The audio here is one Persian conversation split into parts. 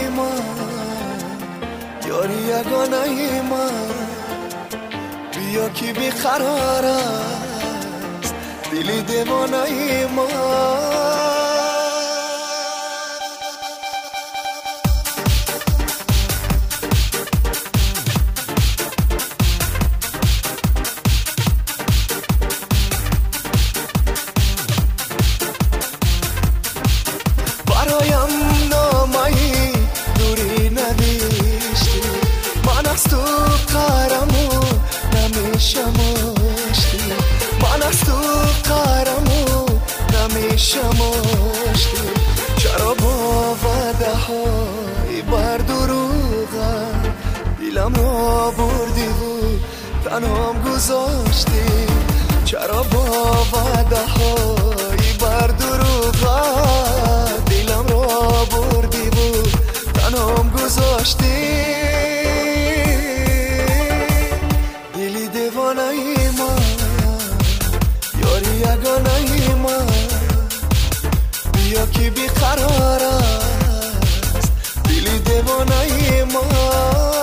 من، یاری یگانه من، بیا که بیقرار است دلی دیوانه من. برایم نامه‌ای دوری نوشتی، من از تو قهرمو نمیشم آشتی، من از تو قهرمو نمیشم آشتی. چرا با وعده های بر دروغم دلم را بردی و تنهام گذاشتی؟ چرا با وعده های بر دروغم دلم را بردی و تنهام گذاشتی؟ دلی دیوانه من، یاری یگانه من، بیا که بیقرار است دلی دیوانه من.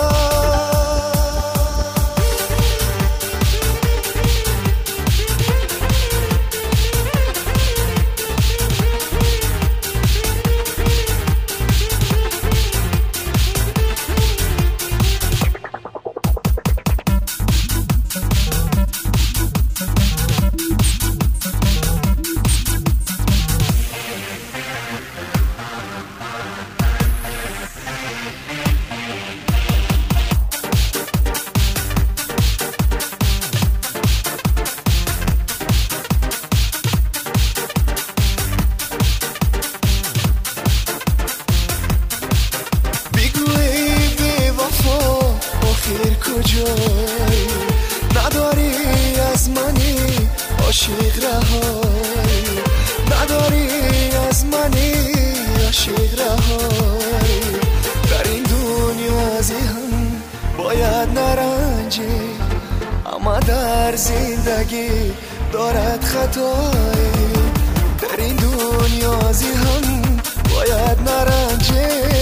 کجایی نداری از منی عاشق رهایی، نداری از منی عاشق رهایی. در این دنیا از هم باید نرنجی، اما در زندگی دارد خطایی. در این دنیا از هم باید نرنجی،